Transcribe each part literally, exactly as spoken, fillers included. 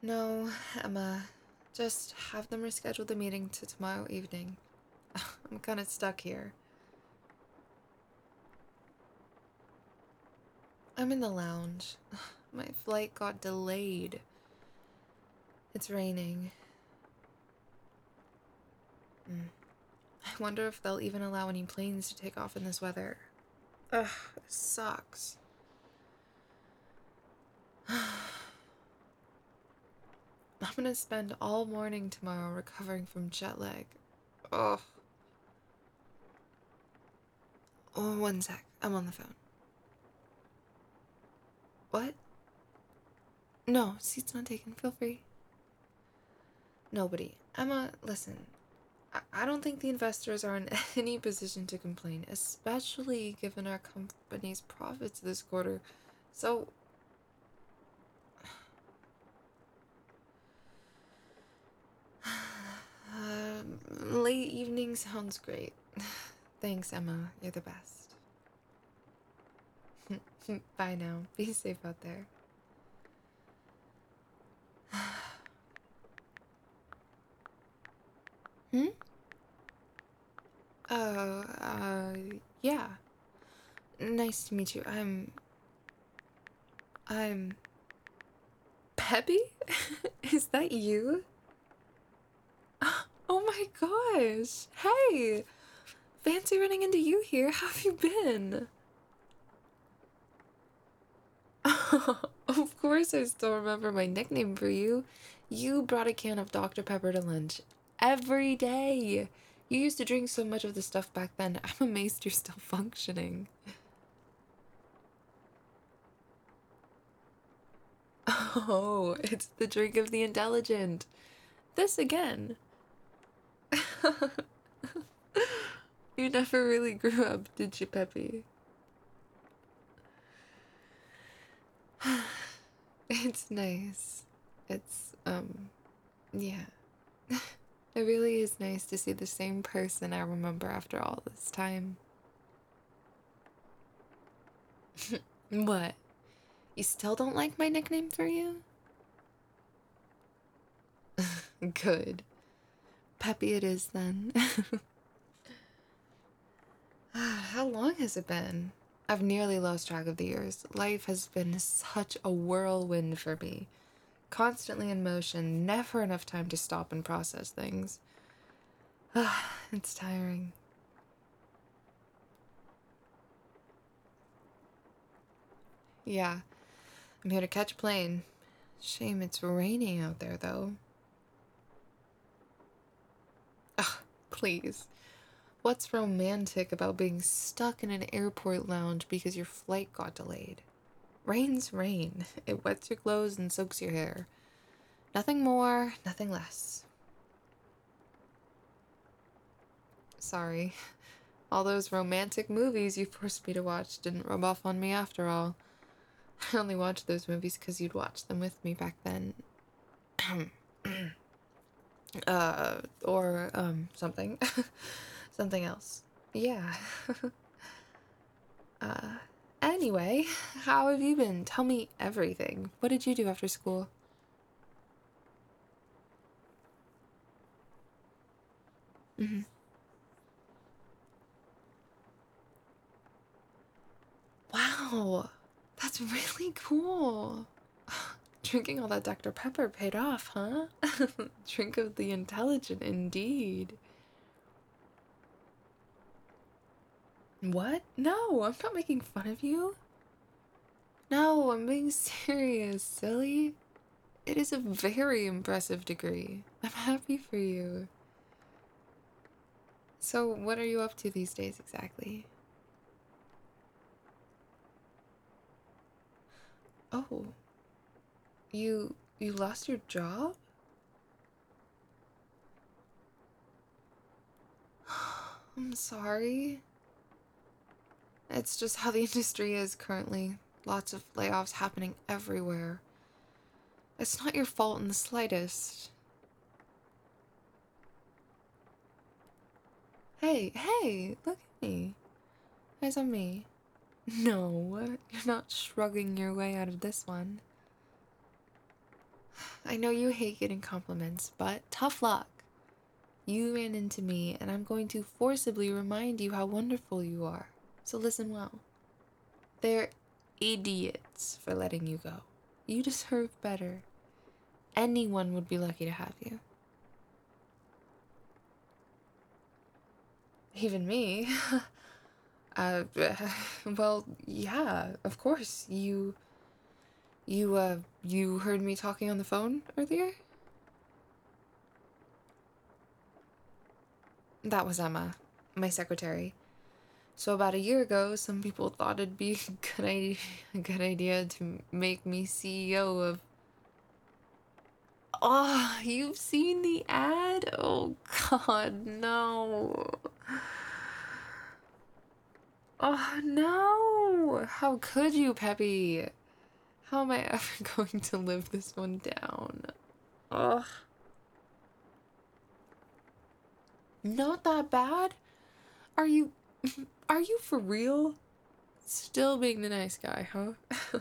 No, Emma. Just have them reschedule the meeting to tomorrow evening. I'm kinda stuck here. I'm in the lounge. My flight got delayed. It's raining. Mm. I wonder if they'll even allow any planes to take off in this weather. Ugh, it sucks. I'm gonna spend all morning tomorrow recovering from jet lag. Ugh. Oh, one sec. I'm on the phone. What? No, seat's not taken. Feel free. Nobody. Emma, listen. I, I don't think the investors are in any position to complain, especially given our company's profits this quarter. So, um, late evening sounds great. Thanks, Emma. You're the best. Bye now. Be safe out there. Hmm? Uh, uh, yeah. Nice to meet you. I'm. I'm. Peppy? Is that you? Oh my gosh. Hey! Fancy running into you here. How have you been? Of course, I still remember my nickname for you. You brought a can of Doctor Pepper to lunch every day. You used to drink so much of the stuff back then. I'm amazed you're still functioning. Oh, it's the drink of the intelligent. This again. You never really grew up, did you, Peppy? It's nice. It's, um, yeah. It really is nice to see the same person I remember after all this time. What? You still don't like my nickname for you? Good. Peppy it is then. How long has it been? I've nearly lost track of the years. Life has been such a whirlwind for me. Constantly in motion, never enough time to stop and process things. It's tiring. Yeah, I'm here to catch a plane. Shame it's raining out there, though. Ugh, please. What's romantic about being stuck in an airport lounge because your flight got delayed? Rain's rain. It wets your clothes and soaks your hair. Nothing more, nothing less. Sorry. All those romantic movies you forced me to watch didn't rub off on me after all. I only watched those movies because you'd watch them with me back then. uh, or, um, something. Something else. Yeah. uh, anyway, how have you been? Tell me everything. What did you do after school? Hmm. Wow, that's really cool. Drinking all that Doctor Pepper paid off, huh? Drink of the intelligent, indeed. What? No, I'm not making fun of you. No, I'm being serious, silly. It is a very impressive degree. I'm happy for you. So, what are you up to these days exactly? Oh, you you lost your job? I'm sorry. It's just how the industry is currently. Lots of layoffs happening everywhere. It's not your fault in the slightest. Hey, hey, look at me. Eyes on me. No, you're not shrugging your way out of this one. I know you hate getting compliments, but tough luck. You ran into me, and I'm going to forcibly remind you how wonderful you are. So listen well. They're idiots for letting you go. You deserve better. Anyone would be lucky to have you. Even me. uh, well, yeah, of course. You, you, uh, you heard me talking on the phone earlier? That was Emma, my secretary. So about a year ago, some people thought it'd be a good idea, a good idea to make me C E O of... Oh, you've seen the ad? Oh God, no. Oh no! How could you, Peppy? How am I ever going to live this one down? Ugh. Not that bad? Are you... Are you for real? Still being the nice guy, huh?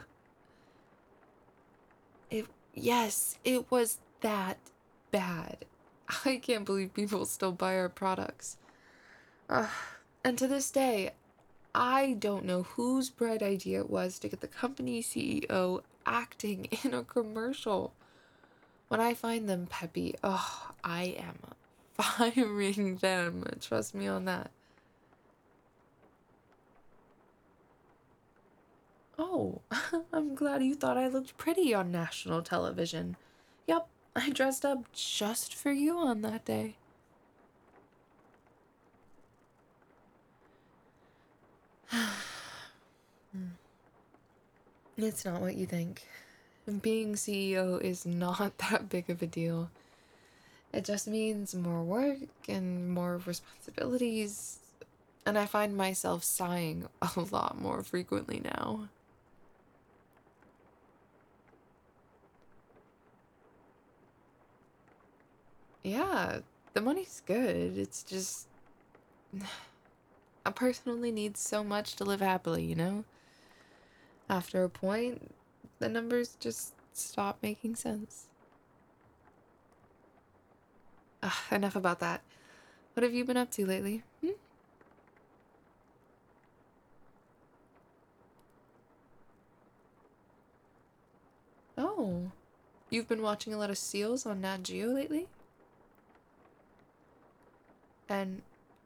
It... Yes, it was that bad. I can't believe people still buy our products. Ugh. And to this day, I don't know whose bright idea it was to get the company C E O acting in a commercial. When I find them, Peppy, oh, I am firing them. Trust me on that. Oh, I'm glad you thought I looked pretty on national television. Yep, I dressed up just for you on that day. It's not what you think. Being C E O is not that big of a deal. It just means more work and more responsibilities, and I find myself sighing a lot more frequently now. Yeah, the money's good. It's just a person only needs so much to live happily, you know? After a point, the numbers just stop making sense. Ugh, enough about that. What have you been up to lately? Hmm? Oh, you've been watching a lot of seals on Nat Geo lately? And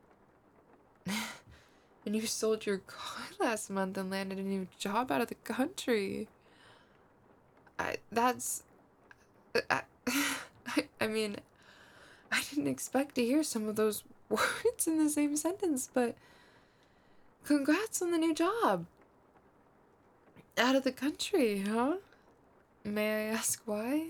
and you sold your car last month and landed a new job out of the country. I that's I, I, I mean, I didn't expect to hear some of those words in the same sentence, but congrats on the new job. Out of the country, huh? May I ask why?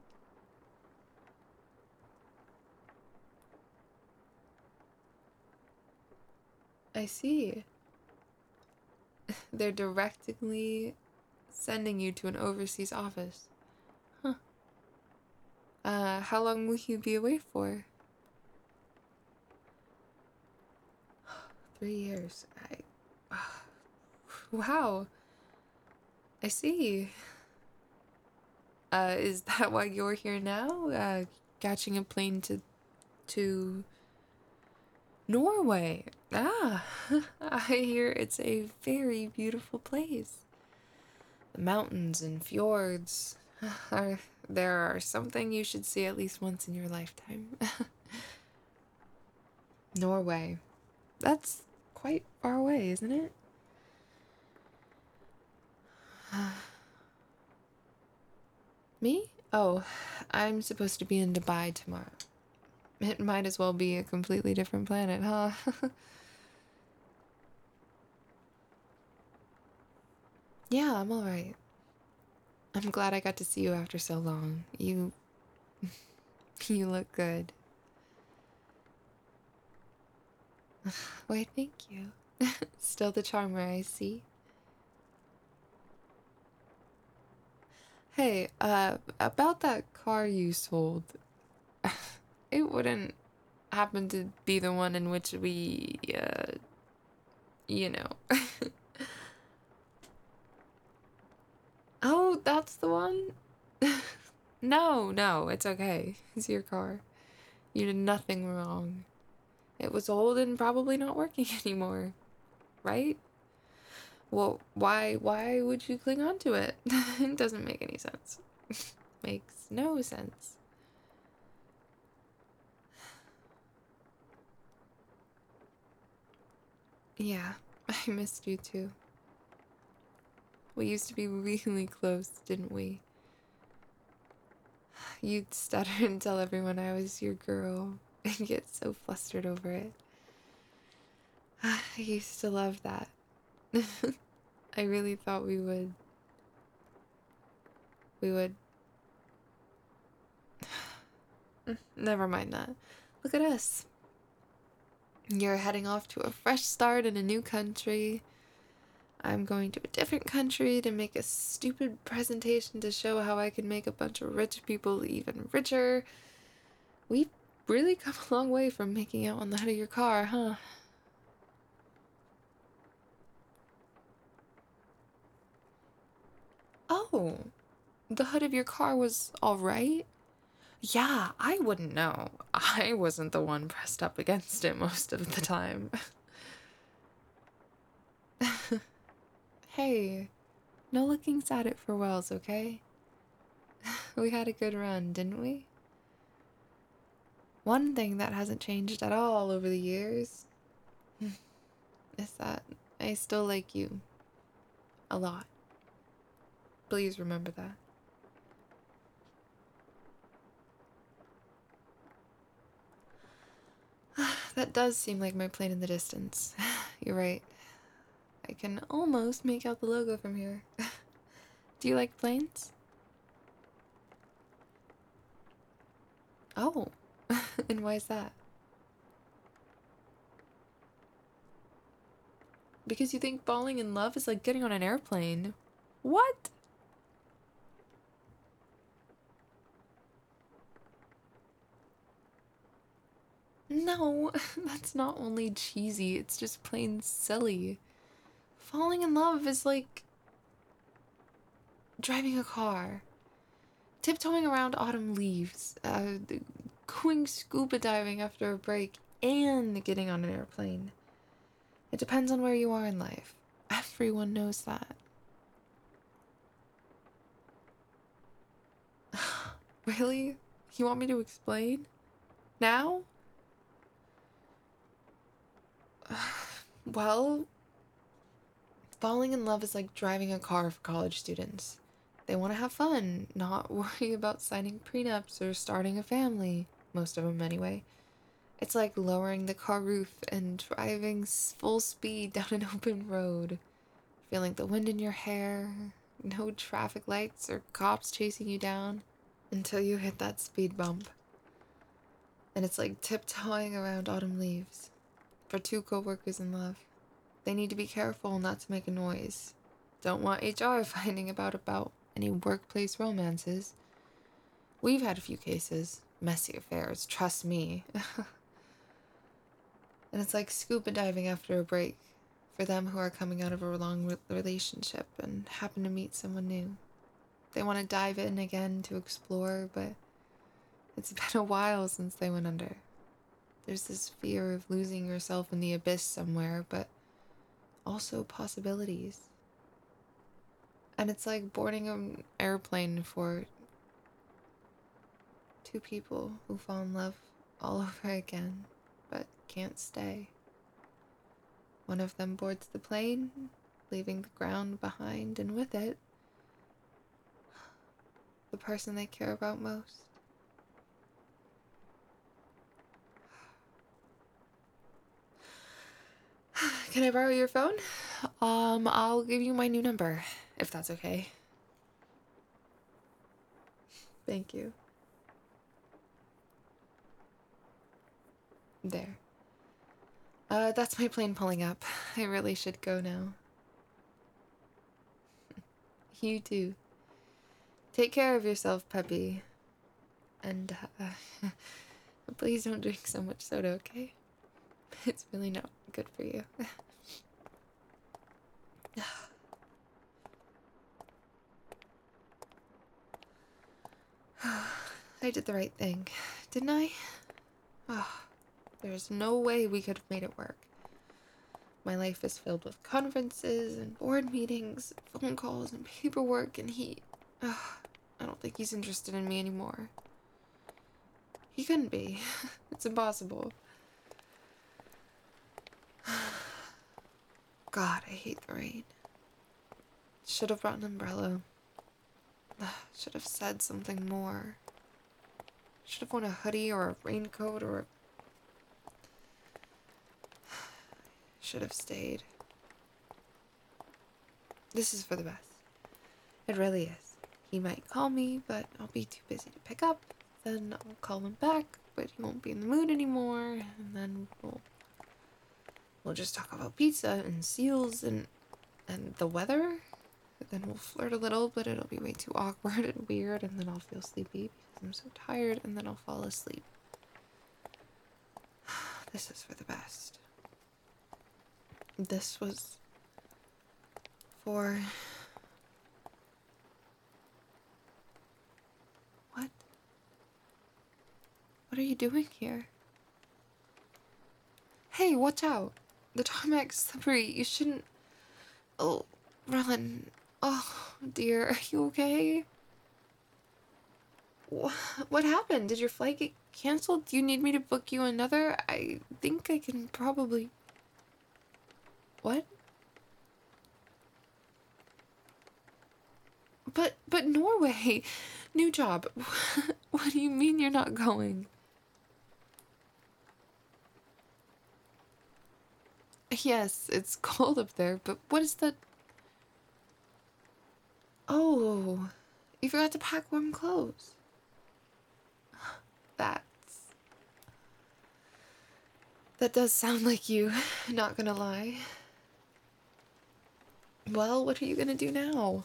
I see. They're directly sending you to an overseas office. Huh. Uh, how long will you be away for? Three years. I... Wow. I see. Uh, is that why you're here now? Uh, catching a plane to... to... Norway. Ah, I hear it's a very beautiful place. The mountains and fjords are... There are something you should see at least once in your lifetime. Norway. That's quite far away, isn't it? Me? Oh, I'm supposed to be in Dubai tomorrow. It might as well be a completely different planet, huh? Yeah, I'm alright. I'm glad I got to see you after so long. You... you look good. Why, thank you. Still the charmer, I see. Hey, uh, about that car you sold. It wouldn't happen to be the one in which we, uh, you know. Oh, that's the one? No, no, it's okay. It's your car. You did nothing wrong. It was old and probably not working anymore, right? Well, why why would you cling on to it? It doesn't make any sense. Makes no sense. Yeah, I missed you too. We used to be really close, didn't we? You'd stutter and tell everyone I was your girl and get so flustered over it. I used to love that. I really thought we would. We would. Never mind that. Look at us. You're heading off to a fresh start in a new country. I'm going to a different country to make a stupid presentation to show how I can make a bunch of rich people even richer. We've really come a long way from making out on the hood of your car, huh? Oh, the hood of your car was all right? Yeah, I wouldn't know. I wasn't the one pressed up against it most of the time. Hey, no looking sad at for Wells, okay? We had a good run, didn't we? One thing that hasn't changed at all over the years is that I still like you. A lot. Please remember that. That does seem like my plane in the distance. You're right. I can almost make out the logo from here. Do you like planes? Oh. And why is that? Because you think falling in love is like getting on an airplane. What? No, that's not only cheesy, it's just plain silly. Falling in love is like driving a car, tiptoeing around autumn leaves, uh, going scuba diving after a break, and getting on an airplane. It depends on where you are in life. Everyone knows that. Really? You want me to explain? Now? Well, falling in love is like driving a car for college students. They want to have fun, not worry about signing prenups or starting a family. Most of them, anyway. It's like lowering the car roof and driving full speed down an open road, feeling the wind in your hair, no traffic lights or cops chasing you down until you hit that speed bump. And it's like tiptoeing around autumn leaves for two co-workers in love. They need to be careful not to make a noise. Don't want H R finding about about any workplace romances. We've had a few cases. Messy affairs, trust me. And it's like scuba diving after a break for them who are coming out of a long re- relationship and happen to meet someone new. They want to dive in again to explore, but it's been a while since they went under. There's this fear of losing yourself in the abyss somewhere, but also possibilities. And it's like boarding an airplane for two people who fall in love all over again, but can't stay. One of them boards the plane, leaving the ground behind, and with it, the person they care about most. Can I borrow your phone? Um, I'll give you my new number, if that's okay. Thank you. There. Uh, that's my plane pulling up. I really should go now. You too. Take care of yourself, Peppy. And, uh, please don't drink so much soda, okay? It's really not good for you. I did the right thing, didn't I? Oh, there's no way we could have made it work. My life is filled with conferences and board meetings, phone calls and paperwork, and he... Uh, I don't think he's interested in me anymore. He couldn't be. It's impossible. God, I hate the rain. Should have brought an umbrella. Should have said something more. Should have worn a hoodie or a raincoat or a... Should have stayed. This is for the best. It really is. He might call me, but I'll be too busy to pick up. Then I'll call him back, but he won't be in the mood anymore. And then we'll... We'll just talk about pizza and seals and... And the weather. Then we'll flirt a little, but it'll be way too awkward and weird. And then I'll feel sleepy because I'm so tired. And then I'll fall asleep. This is for the best. This was... For... What? What are you doing here? Hey, watch out! The tarmac's slippery. You shouldn't... Oh, run. Oh, dear. Are you okay? Wh- What happened? Did your flight get canceled? Do you need me to book you another? I think I can probably... What? But, but Norway! New job. What do you mean you're not going? Yes, it's cold up there, but what is the... Oh, you forgot to pack warm clothes. That's... That does sound like you, not gonna lie. Well, what are you gonna do now?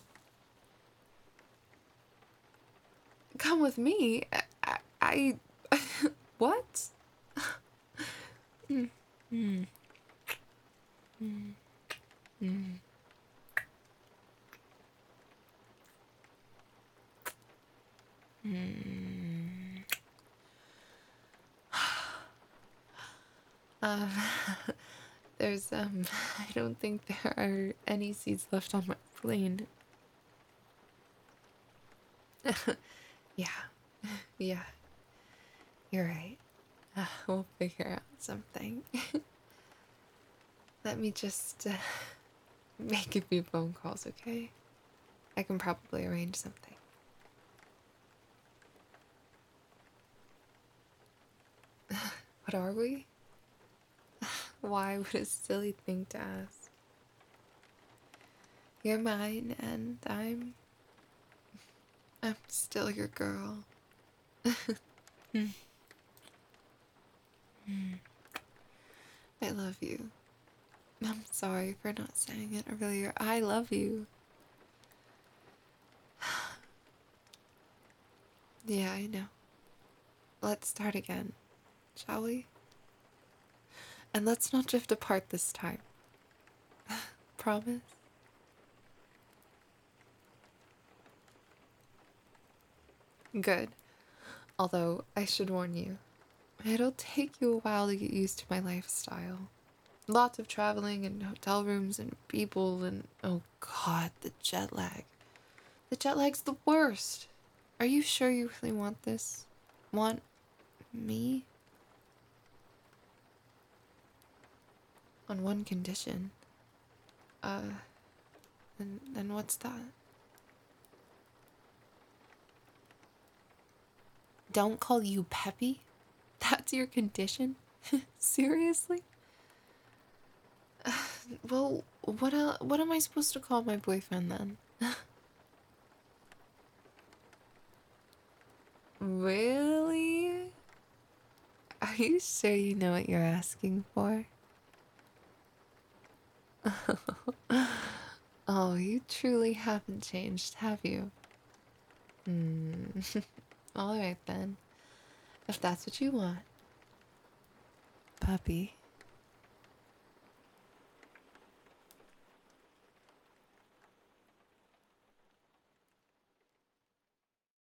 Come with me? I... I... What? mm. Mm. Mm. Mm. Mm. um, there's, um, I don't think there are any seats left on my plane. Yeah, yeah, you're right. Uh, we'll figure out something. Let me just uh, make a few phone calls, okay? I can probably arrange something. What are we? Why would a silly thing to ask? You're mine, and I'm... I'm still your girl. mm. Mm. I love you. I'm sorry for not saying it earlier. I love you. Yeah, I know. Let's start again, shall we? And let's not drift apart this time. Promise? Good. Although, I should warn you, it'll take you a while to get used to my lifestyle. Lots of traveling and hotel rooms and people and... Oh god, the jet lag. The jet lag's the worst. Are you sure you really want this? Want me? On one condition. Uh, and then what's that? Don't call you Peppy? That's your condition? Seriously? Uh, well, what uh, what am I supposed to call my boyfriend then? Really? Are you sure you know what you're asking for? Oh, you truly haven't changed, have you? Hmm. Alright then. If that's what you want. Puppy.